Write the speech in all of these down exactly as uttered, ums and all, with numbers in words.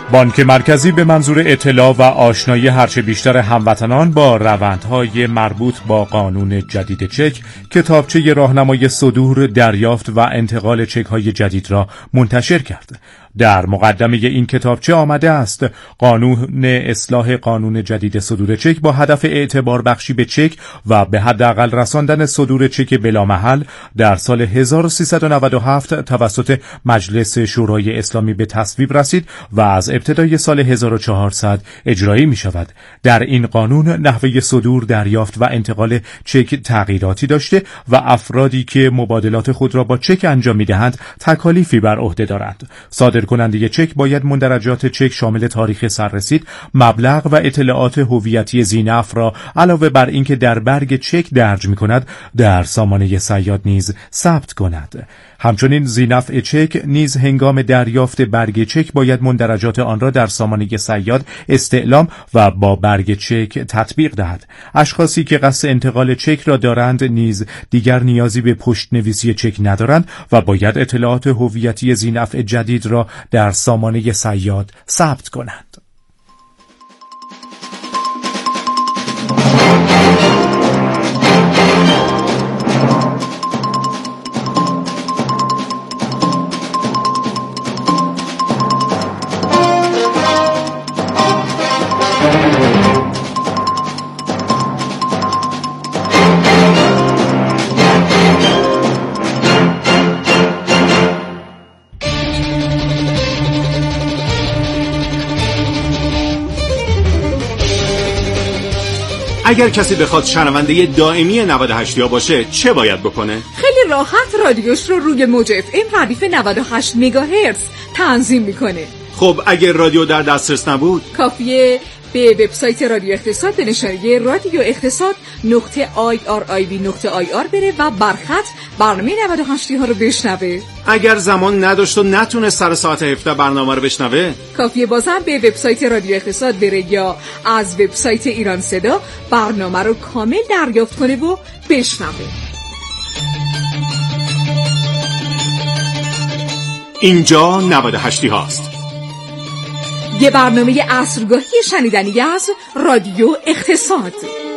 بانک مرکزی به منظور اطلاع و آشنایی هرچه بیشتر هموطنان با روندهای مربوط با قانون جدید چک، کتابچه راهنمای صدور، دریافت و انتقال چک‌های جدید را منتشر کرد. در مقدمه این کتابچه آمده است قانون اصلاح قانون جدید صدور چک با هدف اعتبار بخشی به چک و به حداقل رساندن صدور چک بلامحل در سال هزار و سیصد و نود و هفت توسط مجلس شورای اسلامی به تصویب رسید و از ابتدای سال هزار و چهارصد اجرایی می شود. در این قانون نحوه صدور، دریافت و انتقال چک تغییراتی داشته و افرادی که مبادلات خود را با چک انجام می دهند تکالیفی بر عهده دارند. صادر کننده چک باید مندرجات چک شامل تاریخ سررسید، مبلغ و اطلاعات هویتی ذی‌نفع را علاوه بر اینکه در برگ چک درج می کند در سامانه صیاد نیز ثبت کند. همچنین ذی‌نفع چک نیز هنگام دریافت برگ چک باید مندرجات آن را در سامانه صیاد استعلام و با برگ چک تطبیق دهد. اشخاصی که قصد انتقال چک را دارند نیز دیگر نیازی به پشت‌نویسی چک ندارند و باید اطلاعات هویتی ذی‌نفع جدید را در سامانه صیاد ثبت کنند. اگر کسی بخواد شنونده دائمی نود و هشت ها باشه چه باید بکنه؟ خیلی راحت رادیوش رو روی موج اف ام ردیف نود و هشت مگاهرتز تنظیم میکنه. خب اگر رادیو در دسترس نبود کافیه به وبسایت رادیو اقتصاد به نشانی رادیو اقتصاد نقطه آی آر آی وی نقطه آی آر بره و برخط برنامه نود و هشت ها رو بشنوه. اگر زمان نداشت و نتونه سر ساعت هفده برنامه رو بشنوه، کافیه بازم به وبسایت رادیو اقتصاد بره یا از وبسایت ایران صدا برنامه رو کامل دریافت کنه و بشنوه. اینجا نود و هشت هاست. یه برنامه عصرگاهی شنیدنی از رادیو اقتصاد.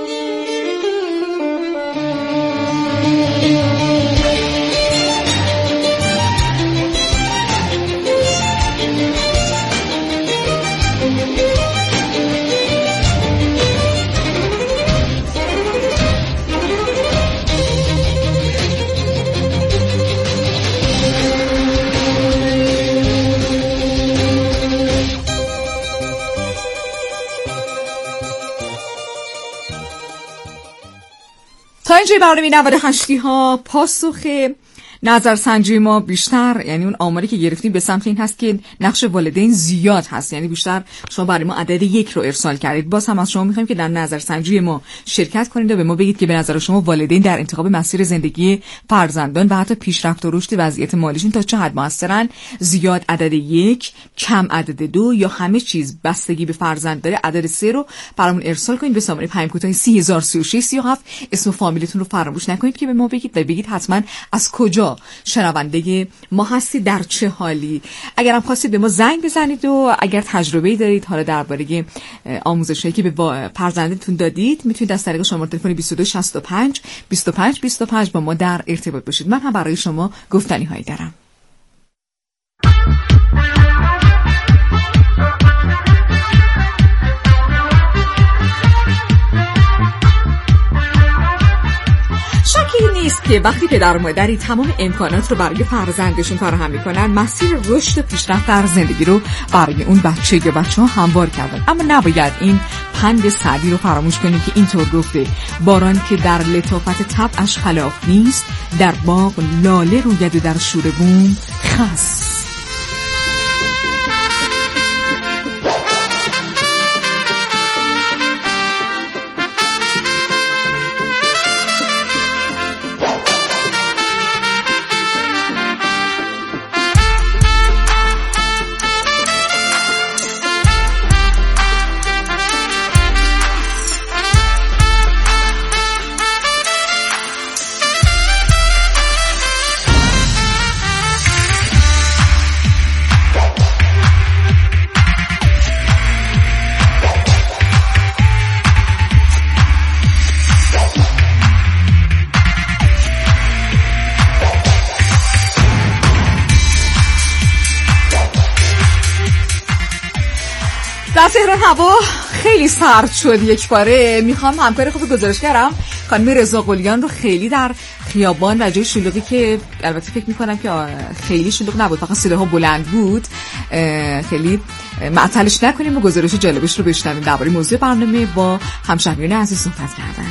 تا اینجای برنامه نود و هشت ها پاسخ نظرسنجی ما بیشتر، یعنی اون آماری که گرفتیم به سمت این هست که نقش والدین زیاد هست، یعنی بیشتر شما برای ما عدد یک رو ارسال کردید. باز هم از شما میخوایم که در نظرسنجی ما شرکت کنید و به ما بگید که به نظر شما والدین در انتخاب مسیر زندگی فرزندان و حتی پیشرفت و رشد وضعیت مالیشون تا چه حد موثرن. زیاد عدد یک، کم عدد دو، یا همه چیز بستگی به فرزند داره. عدد سه رو برامون ارسال کنید به شماره پیام کوتاه سی هزار سی و شش سی و هفت. اسم و فامیلتون رو فراموش نکنید که به ما بگید و بگید حتما از کجا شنونده ما هستی، در چه حالی. اگر هم خواستید به ما زنگ بزنید و اگر تجربه‌ای دارید حالا درباره آموزشایی که به فرزندتون دادید، میتونید از طریق شماره تلفن بیست و دو شصت و پنج بیست و پنج بیست و پنج با ما در ارتباط باشید. من هم برای شما گفتنی هایی دارم. شکی نیست که وقتی پدر و مادری تمام امکانات رو برای فرزندشون فراهم میکنن، مسیر رشد و پیشرفت در زندگی رو برای اون بچه یا بچه‌ها هموار کردن. اما نباید این پند سعدی رو فراموش کنیم که اینطور گفته: باران که در لطافت طبعش خلاف نیست، در باغ لاله روید و در شوره بوم خس. در تهران هوا خیلی سرد شد یک باره. میخوام همکار خوب گزارشگرم خانم رضا قلیان رو خیلی در خیابان و جای شلوغی که البته فکر میکنم که خیلی شلوغ نبود، فقط صداها بلند بود، خیلی معطلش نکنیم و گزارش جالبش رو بشنویم. درباره موضوع برنامه با همشهریان عزیز صحبت کردن.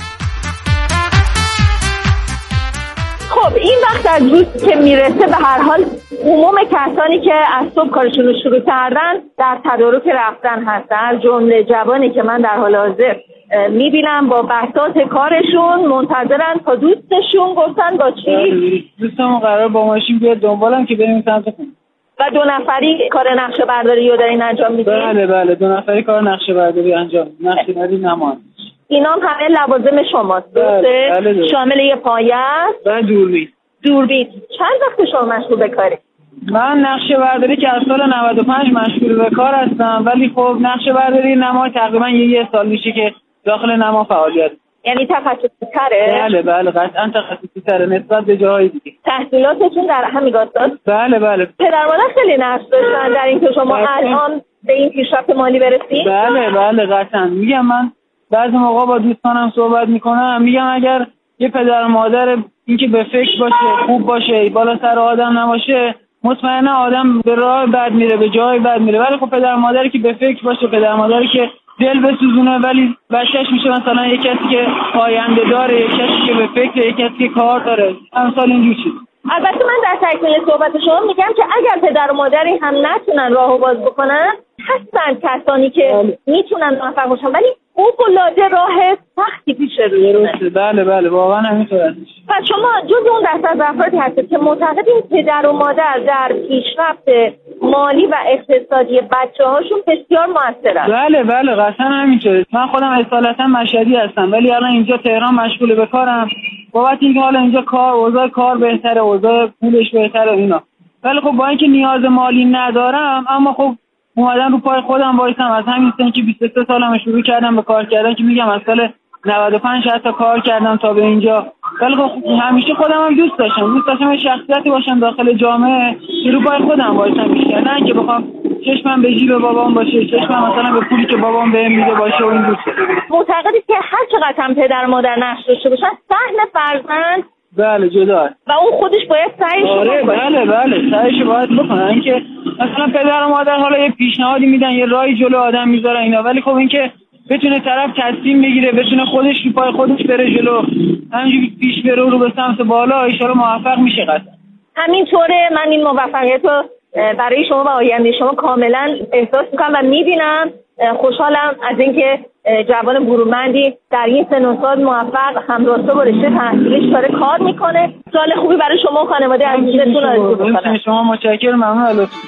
خب این وقت از روز که میرسه به هر حال عموم کسانی که از صبح کارشون رو شروع کردن در تدارک رفتن هستن، جمله جوانی که من در حال حاضر میبینم با بساط کارشون منتظرن تا دوستشون گفتن با چی؟ دوستمون قرار با ماشین بیاد دنبالم که بریم سمت خونه. و دو نفری کار نقشه برداری رو دارین انجام میدین؟ بله بله دو نفری کار نقشه برداری انجام میدین. نقشه برداری نمان. اینا هم همه لوازم شماست درسته؟ بله بله. شامل یه پایه است و دوربین. دوربین. چند وقت شما مشغول به کاری؟ من نقشه برداری که از سال نود و پنج مشغول به کار هستم، ولی خب نقشه برداری نما تقریبا یه, یه سال میشه که داخل نما فعالیت. یعنی تخصصی تره؟ بله بله قطعا تخصصی تره نسبت به جاهای دیگه. تحصیلاتتون در همین راستا؟ بله بله. پدر مادر خیلی نقش داشتن در اینکه شما الان به این پیشرفت مالی برسید؟ بله بله قطعا. میگم من بعضی موقع با دوستانم صحبت میکنم، میگم اگر یه پدر و مادر اینکه به فکر باشه، خوب باشه، بالا سر آدم نباشه، مطمئنا آدم به راه بد میره، به جای بد میره. ولی خب پدر مادری که به فکر باشه، پدر مادری که دل بسوزونه ولی بچه‌ش میشه مثلا یک کسی که آینده داره، یک کسی که به فکر، یک کسی که کار داره، امثال اینجور چیز. البته من در تکمیل صحبت شما میگم که اگر پدر و مادری هم نتونن راهو باز بکنن، هستن کسانی که میتونن موفق باشن، ولی فوق‌العاده راه سختی پیش روی. بله بله واقعا همینطور هست. و شما جز اون دسته از افرادی هستید که معتقدین پدر و مادر در پیشرفت مالی و اقتصادی بچه‌هاشون بسیار موثرن. بله بله قطعا همینطوره. من خودم اصالتا مشهدی هستم ولی الان اینجا تهران مشغول به کارم، بابت اینکه حالا اینجا کار اوضاع کار بهتره، اوضاع پولش بهتره اینا. ولی خب با اینکه نیاز مالی ندارم، اما خب اومدن رو پای خودم وایسم. از همین سن که بیست و سه سالم شروع کردم به کار کردن، که میگم از سال نود و پنج حتی کار کردم تا به اینجا. ولی خب همیشه خودم هم دوست داشتم دوست داشتم شخصیتی باشم داخل جامعه که رو پای خودم وایسم بیشتر، نه که بخوام چشمم به جیب بابام باشه، چشمم مثلا به پولی که بابام بهم میده باشه و این دوست. معتقدید که هر چقدر هم پدر مادر نقش داشته باشن، سهم فرزند بله جدا و اون خودش باید سعیش آره بکنه. بله بله سعیش باید بکنه. اینکه مثلا پدر و مادر حالا یه پیشنهادی میدن، یه راهی جلو آدم میذارن اینا، ولی خب اینکه بتونه طرف تصمیم بگیره، بتونه خودش رو پای خودش بره جلو، همینجوری پیش بره رو به سمت بالا، ان شاءالله موفق میشه قطعا. همینطوره. من این موفقیت رو برای شما و آینده شما کاملا احساس میکنم و میبینم. خوشحالم از اینکه جوان برومندی در این سن و سال موفق همراستا با رشته تحصیلیش داره کار میکنه. سال خوبی برای شما و خانواده عزیزتون آرزو میکنم. شما متشکرم، ممنون از لطفتون.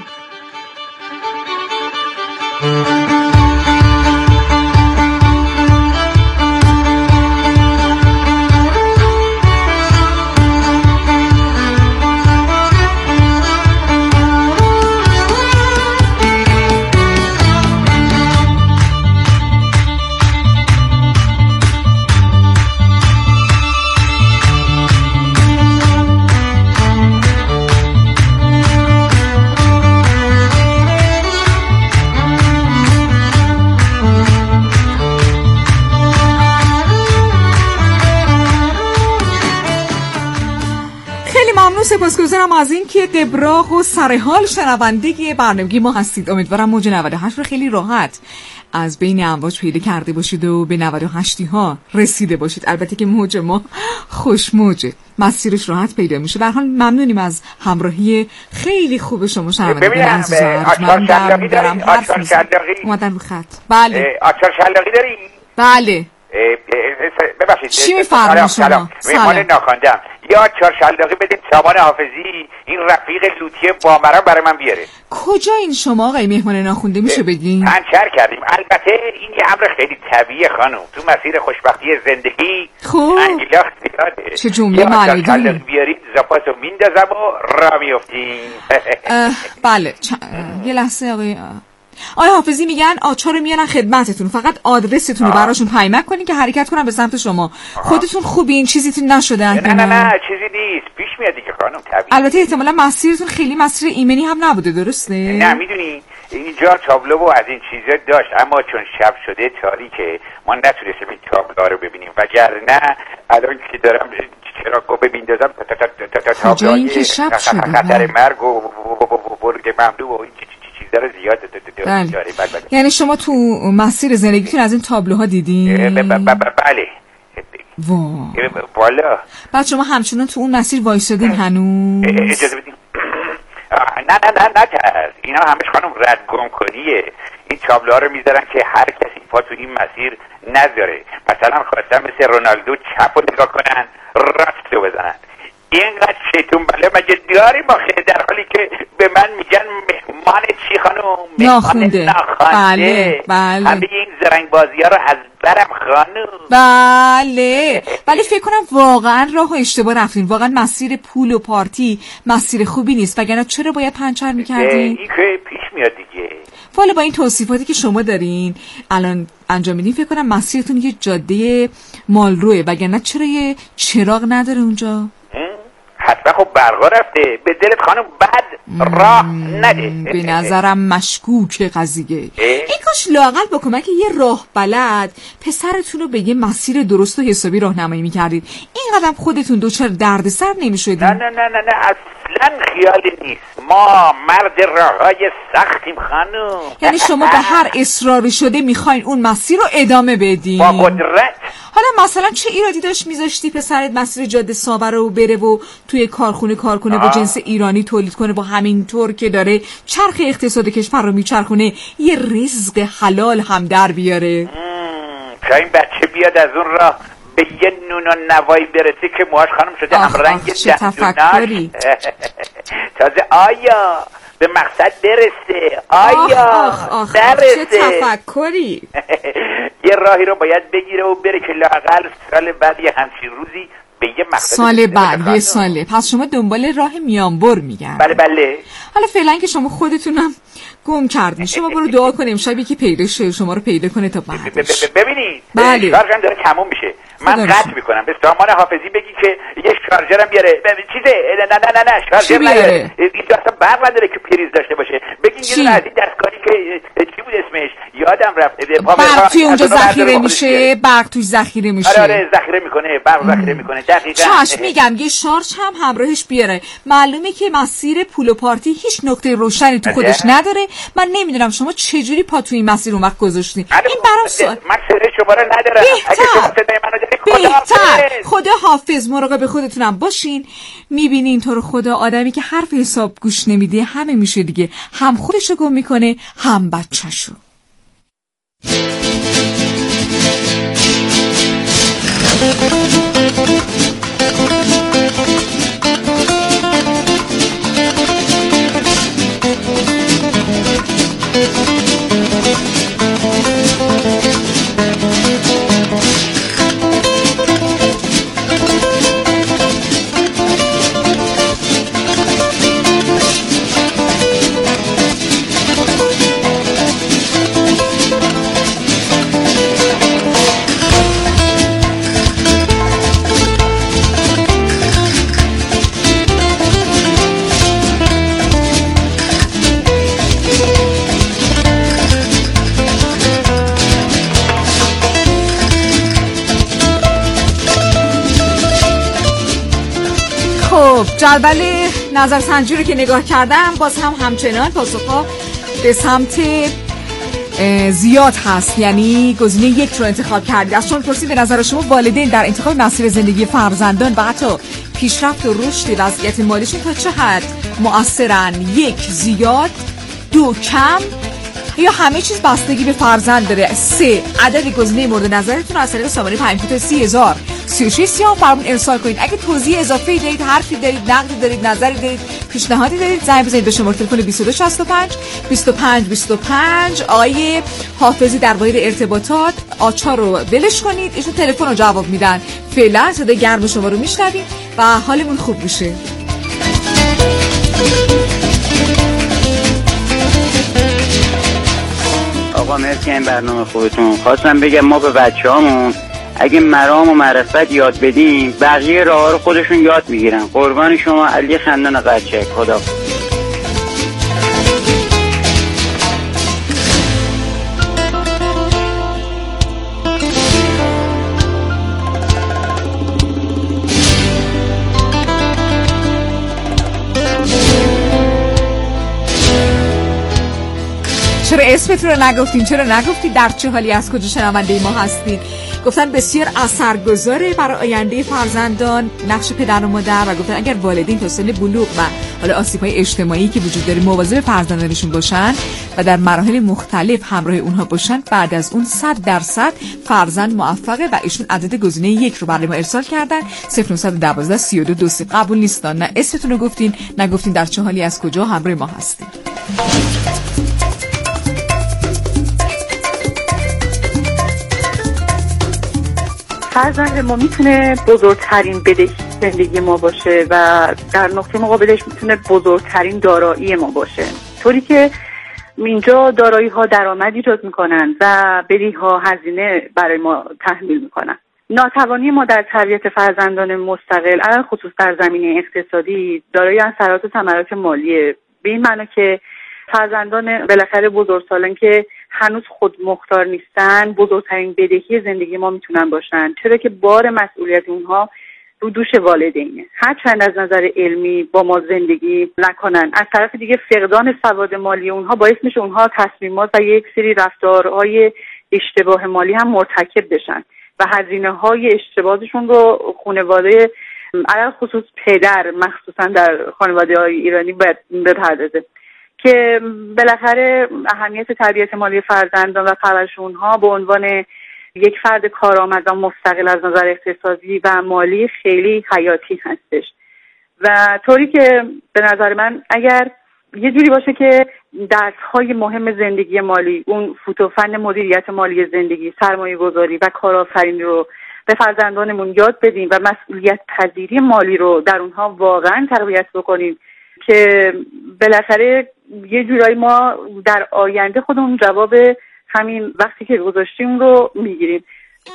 سپاسگزارم از این که قبراق و سرحال شنونده برنامه ما هستید. امیدوارم موج نود و هشت رو خیلی راحت از بین امواج پیدا کرده باشید و به نود و هشت ها رسیده باشید. البته که موج ما خوش موجه، مسیرش راحت پیدا میشه. به هر حال ممنونیم از همراهی خیلی خوب شما شنوندگان عزیز. من دارم دارم حرف میزنم. اومدن رو خط. بله. آچار شلاقی داری؟ بله. ببخشید. چی می‌فرمایید شما؟ مهمان ناخواندم. یا چهار شلاقی بدید سامان حافظی این رفیق لوتی بامرم برای من بیاره. کجا این شما آقای مهمان ناخونده میشه بگین؟ پنچر کردیم. البته این یه امر خیلی طبیعیه خانم، تو مسیر خوشبختی زندگی خوب انگیلاخ زیاده. چه جمله معنی داری. بیارید زپاسو میندازم و را میافتیم. بله چ... یه لحظه آقای آقای حافظی میگن آچار رو میارن خدمتتون، فقط آدرستون رو براشون پیمک کنین که حرکت کنن به سمت شما. آه. خودتون خوبین؟ چیزیتون نشده؟ نه نه نه چیزی نیست، پیش میاد دیگه خانم طبیعی. البته احتمالاً مسیرتون خیلی مسیر ایمنی هم نبوده، درسته؟ نه میدونی اینجا تابلو و از این چیزا داشت، اما چون شب شده تاریکه ما نتونستیم این تابلوها رو ببینیم، وگرنه الان که دارم چراغو ببیندازم کجا این که شب شده خطر مرگ و برگ ممنوع و این چیزا رو زیاد داره. یعنی شما تو مسیر زندگیتون از این تابلوها دیدین؟ بله. وا والا بعد شما همچنان تو اون مسیر وایسادین هنوز؟ اجازه بدین. نه نه نه نه ترس، اینا همش خانم رد گم کنیه. این تابلوها رو میذارن که هر کسی پا تو این مسیر نذاره. مثلا خواستن مثل رونالدو چپ رو نگاه کنن، راست رو بزنن. اینقدر شیطون بله مگه داریم آخه، در حالی که به من میگن مهمان چی خانم؟ ناخونده. بله بله. همه این زرنگ بازی ها رو از برم خانم. بله ولی فکر کنم واقعا راه و اشتباه رفتین. واقعا مسیر پول و پارتی مسیر خوبی نیست، وگرنه چرا باید پنچر میکردین؟ این که پیش میاد دیگه. والا با این توصیفاتی که شما دارین الان انجام میدین فکر کنم مسیرتون یه جاده مالروه، وگرنه چرا یه چراغ نداره اونجا؟ حتما خب برقا رفته. به دلت خانم بد راه نده. به نظرم مشکوکه قضیه. این کاش لااقل با کمک یه راه بلد پسرتون رو به یه مسیر درست و حسابی راهنمایی میکردید. این قدم خودتون دوچار دردسر نمیشدید. نه نه نه نه نه اصلا خیالی نیست. ما مرد راههای سختیم خانم. یعنی شما به هر اصراری شده میخواین اون مسیر رو ادامه بدین با قدرت. حالا مثلا چه ایرادی داشت میذاشتی پسرت مسیر جاده ساور رو بره و توی کارخونه کار کنه با جنس ایرانی تولید کنه، با همین طور که داره چرخ اقتصاد کشور رو میچرخونه یه رزق حلال هم در بیاره؟ تا این بچه بیاد از اون راه به یه نون و نوایی برسه که موهاش خانم شده هم رنگ دندوناش. تازه آیا به مقصد برسه؟ آیا آخ آخ برسه؟ چه تفکری. یه راهی رو باید بگیره و بره که لااقل سال بعد یه همچین روزی به یه مقصد سال بعد یه ساله. پس شما دنبال راه میانبر میگن. بله بله. حالا فعلا که شما خودتونم گم کردین، شما برو دعا کنیم امشب یکی پیدا شه شما رو پیدا کنه تا بعدش. ببینید بله. شارژم داره تموم میشه، من قطع میکنم. به سامان حافظی بگی که یه شارژرم بیاره. چیزه نه نه نه نه شارژر بیاره. اینجا اصلا برق نداره که پریز داشته باشه. بگین یه از این دستگاهی که چی بود اسمش یادم رفته. برق توی اونجا ذخیره میشه، برق توش ذخیره میشه. آره آره ذخیره میکنه، برق ذخیره میکنه. دقیقاً. چاش میگم یه شارژ هم همراهش بیاره. معلومه که مسیر پول و پارتی هیچ نقطه روشنی تو خودش نداره. من نمیدونم شما چجوری پا تو این مسیر اون وقت گذاشتین. این برام سوال. من سر شما رو ندارم. بهتر خدا حافظ. مراقب خودتونم باشین. میبینین تو رو خدا آدمی که حرف حساب گوش نمیده همه میشه دیگه، هم خودشو گم میکنه هم بچه‌شو. جدول نظرسنجی رو که نگاه کردم باز هم همچنان پاسخها به سمت زیاد هست، یعنی گزینه یک رو انتخاب کردید. از شما پرسید به نظر شما والدین در انتخاب مسیر زندگی فرزندان و حتی پیشرفت و رشد وضعیت مالیشون تا چه حد مؤثرن؟ یک زیاد، دو کم، یا همه چیز بستگی به فرزند داره؟ سه عدد گزینه مورد نظرتون از طریق سامانه پیام کوتاه سی هزار سی و شش سیاه برامون ارسال کنید. اگه توضیح اضافه‌ای دارید، حرفی دارید، نقدی دارید، نظری دارید، پیشنهادی دارید، زنگ بزنید به شماره تلفن بیست و دو شصت و پنج بیست و پنج بیست و پنج. آقای حافظی در واحد ارتباطات آچار رو ولش کنید، ایشون تلفن رو جواب میدن. فعلا صدای گرم شما رو میشنویم و حالمون خوب میشه. آقا مرسی این برنامه خوبتون. خواستم بگم ما به بچه‌هامون اگه مرام و معرفت یاد بدیم بقیه راه رو خودشون یاد میگیرن. قربان شما علی خندان قرچک. خدا چرا اسمتون رو نگفتین؟ چرا نگفتید در چه حالی از کجا شنونده ما هستین؟ گفتن بسیار اثرگذاره برای آینده فرزندان نقش پدر و مادر و گفتن اگر والدین تا سن بلوغ و حالا آسیب‌های اجتماعی که وجود داره مواظب فرزندانشون باشن و در مراحل مختلف همراه اونها باشن، بعد از اون صد درصد فرزند موفقه و ایشون عدد گزینه یک رو برای ما ارسال کردن. صفر نه یک دو سه دو دو سه قبول نیستان، نه اسمتون رو گفتین نه گفتین در چه حالی از کجا همراه ما هستین. فرزند ما میتونه بزرگترین بدهی زندگی ما باشه و در نقطه مقابلش میتونه بزرگترین دارایی ما باشه، طوری که اینجا دارایی ها درآمد ایجاد میکنن و بدهی ها هزینه برای ما تحمیل میکنن. ناتوانی ما در تربیت فرزندان مستقل علاوه خصوص در زمینه اقتصادی دارای اثرات و ثمرات مالیه، به این معنی که فرزندان بالاخره بزرگسالان که هنوز خود مختار نیستن بزرگترین بدهی زندگی ما میتونن باشن، چرا که بار مسئولیت اونها رو دوش والدینه. هرچند از نظر علمی با ما زندگی نکنن، از طرف دیگه فقدان سواد مالی اونها باعث میشه اونها تصمیمات و یک سری رفتارهای اشتباه مالی هم مرتکب بشن و هزینه های اشتباهشون رو خانواده علاوه خصوص پدر مخصوصا در خانواده های ایرانی باید بپردازه که بالاخره اهمیت تربیت مالی فرزندان و پرورش اونها به عنوان یک فرد کارآمد و مستقل از نظر اقتصادی و مالی خیلی حیاتی هستش و طوری که به نظر من اگر یه جوری باشه که درس‌های مهم زندگی مالی، اون فوتوفن مدیریت مالی زندگی، سرمایه گذاری و کارآفرینی رو به فرزندانمون یاد بدیم و مسئولیت پذیری مالی رو در اونها واقعا تقویت بکنیم که بالاخره یه جورایی ما در آینده خودمون جواب همین وقتی که گذاشتیم رو میگیریم.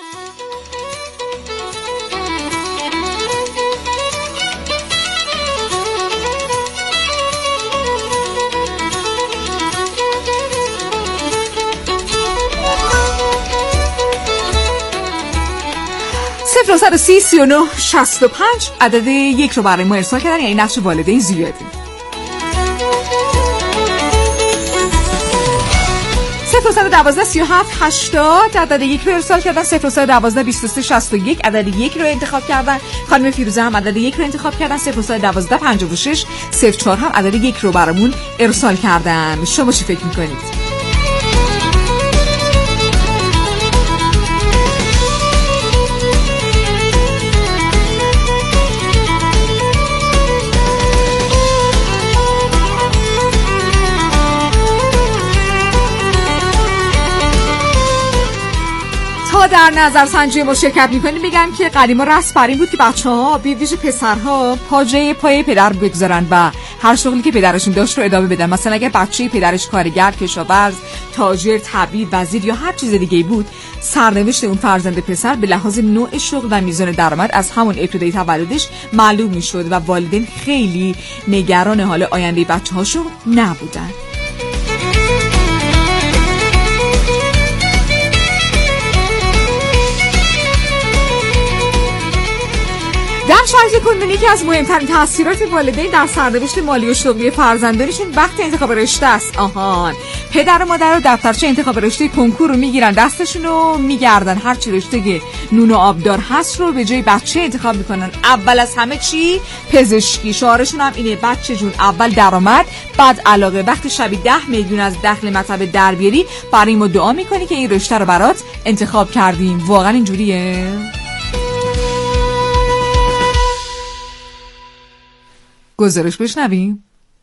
صفر صد و سی سی و نه شصت و پنج عدد یک رو برای ما ارسال کردن، یعنی نقش والدین زیاده. صفر صد و دوازده سی و هفت هشتاد عدد یک رو ارسال کردن. صفر صد و دوازده بیست و سه شصت و یک عدد یک رو انتخاب کردن. خانم فیروزه هم عدد یک رو انتخاب کردن. صفر صد و دوازده پنجاه و شش صفر چهار هم عدد یک رو برامون ارسال کردن. شما چی فکر میکنید؟ در نظرسنجی ما شرکت میکنیم میگن که قدیما رسم بر این بود که بچه‌ها به ویژه پسرها پا جای پای پدر بگذارن و هر شغلی که پدرشون داشت رو ادامه بدن. مثلا اگر بچه پدرش کارگر، کشاورز، تاجر، طبیب، وزیر یا هر چیز دیگه بود، سرنوشت اون فرزند پسر به لحاظ نوع شغل و میزان درآمد از همون ابتدای تولدش معلوم میشد و والدین خیلی نگران حال آینده بچه‌هاشون نبودن. در شرایط کنونی که از مهمترین تاثیرات والدین در سرنوشت مالی و شغلی فرزندانشون وقت انتخاب رشته است. آهان، پدر و مادر رو دفترچه انتخاب رشته کنکور رو میگیرن دستشون رو میگردن، هر چی رشته که نون و آبدار هست رو به جای بچه انتخاب میکنن. اول از همه چی؟ پزشکی. شعارشون هم اینه: بچه جون اول درآمد بعد علاقه. وقتی شبی ده میلیون از دخل مطب در بیاری برای ما دعا میکنی که این رشته رو برات انتخاب کردیم. واقعا اینجوریه؟ گزارش بشنویم.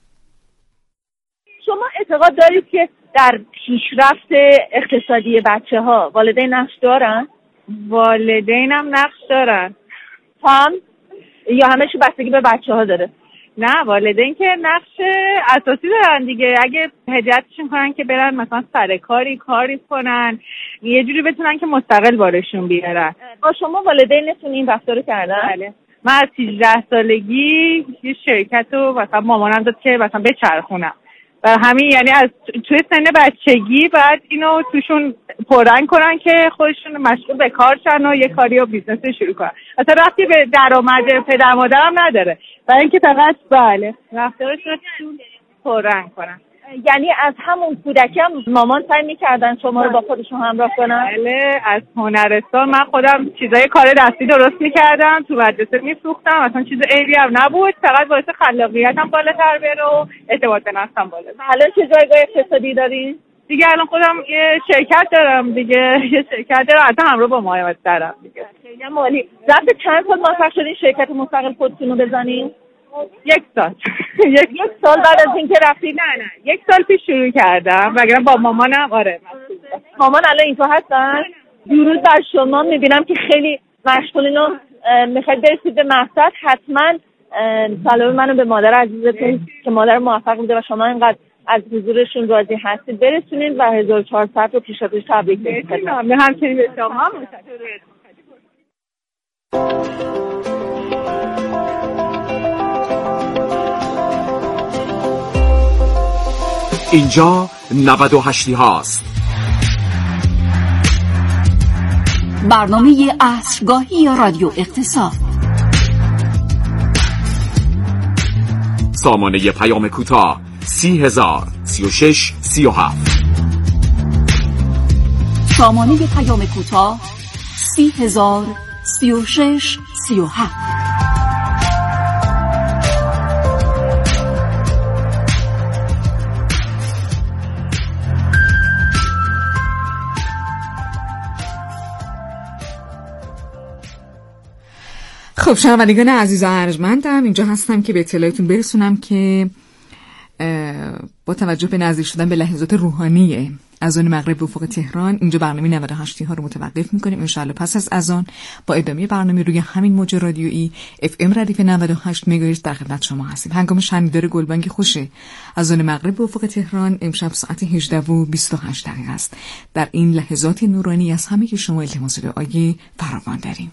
شما اعتقاد دارید که در پیشرفت اقتصادی بچه ها والدین نقش دارن؟ والدین هم نقش دارن. هم؟ یا همه چی بستگی به بچه ها داره؟ نه، والدین که نقش اساسی دارن دیگه. اگه هدایتشون کنن که برن مثلا سر کاری کاری کنن، یه جوری بتونن که مستقل بارشون بیارن. با شما والدینتون این رفتار رو کردن؟ بله. من از هجده سالگی یه شرکت رو مثلا مامانم داد که مثلا بچرخونم و همین، یعنی از توی سن بچگی بعد اینو توشون پررنگ کنن که خودشون مشغول به کار شن و یه کاری و بیزنس شروع کنن. اصلا رفتی به درآمد پدر مادرم نداره و اینکه فقط بله رفتارشون رو پررنگ کنن. یعنی از همون کودکی هم مامان سعی می‌کردن شما رو با خودشون همراه کنن؟ بله، از هنرستان من خودم چیزای کار دستی درست می‌کردم، تو مدرسه می‌فروختم، اصلا چیز عیبی هم نبود، فقط باعث خلاقیتم بالاتر بره و اعتماد به نفسم بالا بره. حالا چه جایگاه اقتصادی دارین؟ دیگه الان خودم یه شرکت دارم دیگه، یه شرکت دارم، اصلا همراه با مهاجرت دارم دیگه. خیلی عالی. ظرف چند سال موفق شدین شرکت مستقل خودتون رو بزنین؟ یک سال. یک یک سال بعد از اینکه رفتید؟ نه نه یک سال پیش شروع کردم، وگرنه با مامانم. آره مامان الان اینجا هستن؟ درود بر شما. میبینم که خیلی مشغولین و میخواید برسید به مقصد. حتما سلام منو به مادر عزیزتون که مادر موفق بوده و شما اینقدر از حضورشون راضی هستید برسونید و هزار و چهارصد رو پیشاپیش تبریک بگید. ممنون. همچنین به شما هم اینجا نود و هشت هاست. برنامه عصرگاهی رادیو اقتصاد. سامانه پیام کوتاه سی هزار سی و شش سی و هفت. سامانه پیام کوتاه سی هزار سی و شش سی و هفت. خب شنوندگان عزیز و ارجمندم، اینجا هستم که به اطلاعتون برسونم که با توجه به نزدیک شدن به لحظات روحانی اذان مغرب به افق تهران، اینجا برنامه نود و هشت ها رو متوقف می‌کنیم. ان شاءالله پس از اذان با ادامه برنامه روی همین موج رادیویی اف ام ردیف نود و هشت مگاهرتز در خدمت شما هستیم. هنگام شنیدار گلبانگ خوش اذان مغرب به افق تهران امشب ساعت هجده و بیست و هشت دقیقه است. در این لحظات نورانی از همه که شما التماس دعای فراوان داریم.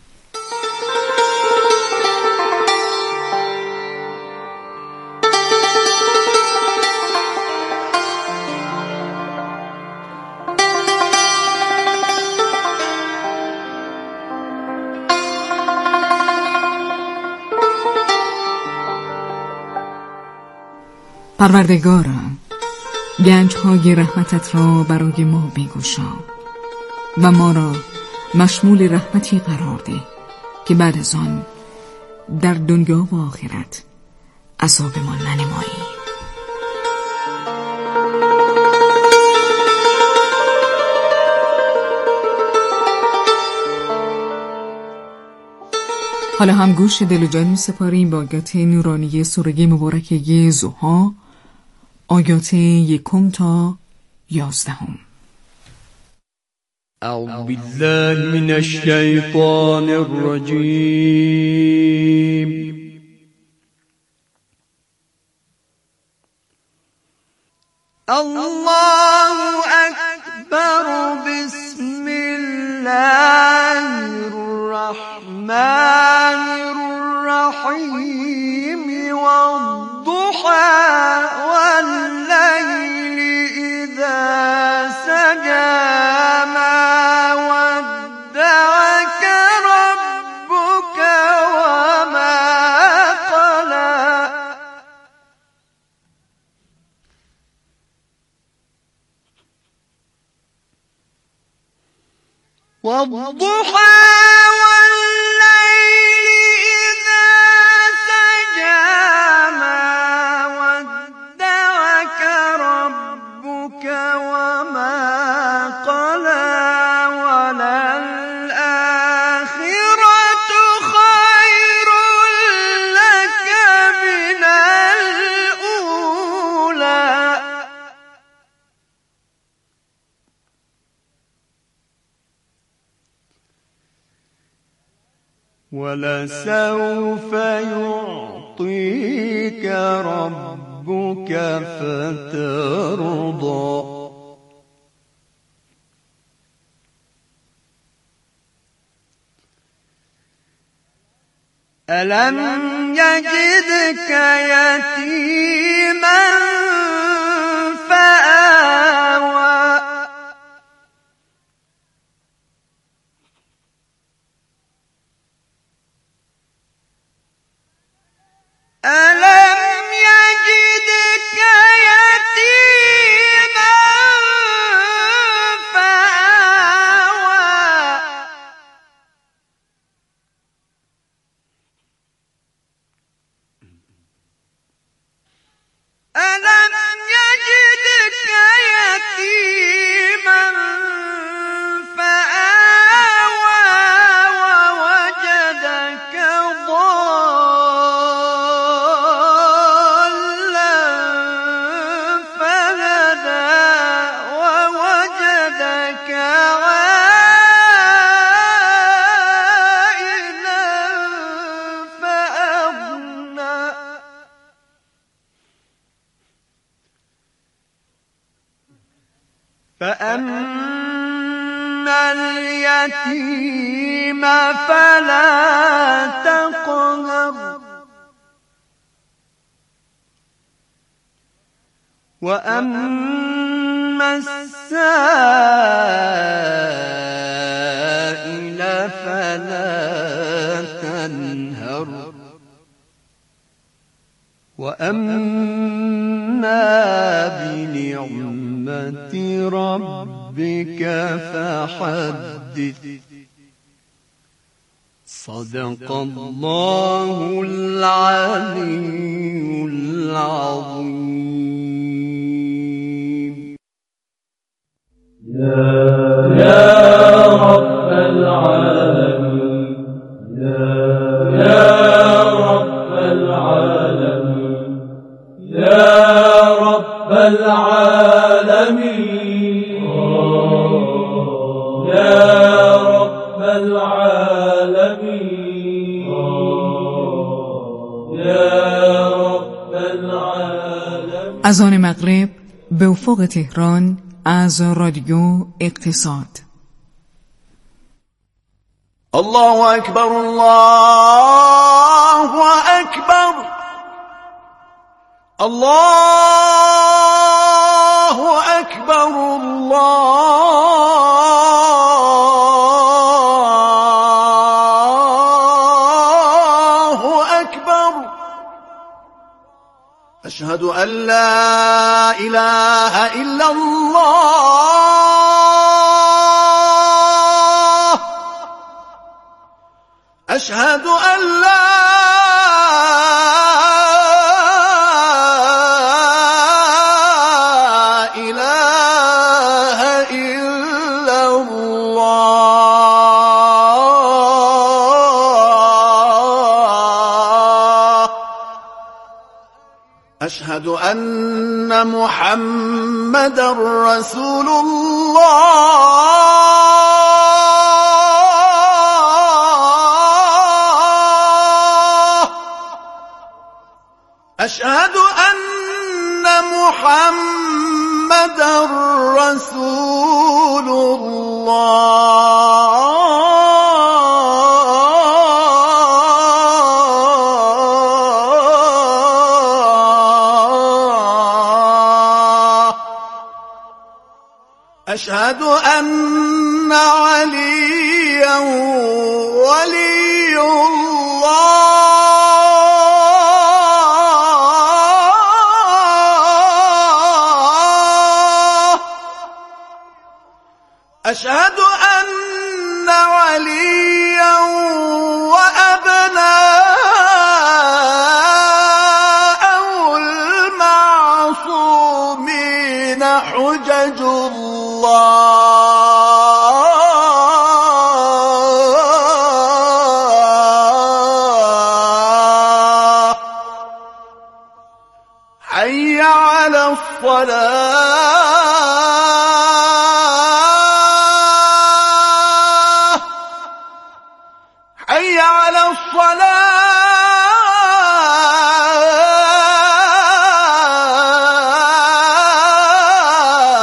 پروردگارا، گنج‌های رحمتت را برای ما بگشا و ما را مشمول رحمتی قرار ده که بعد از آن در دنیا و آخرت عذابمان ننمایی. حالا هم گوش دل و جان می‌سپاریم با آیات نورانی سوره مبارکه ضحی، آیات یکم تا یازدهم. اعوذ بالله من الشیطان الرجیم. الله اکبر. بسم الله الرحمن الرحیم. والضحى واللیل اذا سجى ما ودعك ربك وما قلى. والضحى ولسوف يعطيك ربك فترضى. ألم يجدك يتيما فآوى. ألم يجدك يتيما فأما اليتيم فلا تقهر وأما السائل فلا تنهر وأما بنعمة ربك فحدث صدق الله العلي العظيم. يا يا رب العالمين يا يا رب العالمين يا رب العالمين يا رب العالمين يا رب العالمين. اذان مغرب به افق تهران از رادیو اقتصاد. الله أكبر الله أكبر الله أكبر الله أكبر. أشهد أن لا إله إلا الله أشهد أن لا إله إلا الله أشهد أن محمدا رسول الله أشهد أن محمدا رسول الله أشهد أن عليا ولي الله أشهد أن عليا وأبناءه المعصومين حجج الله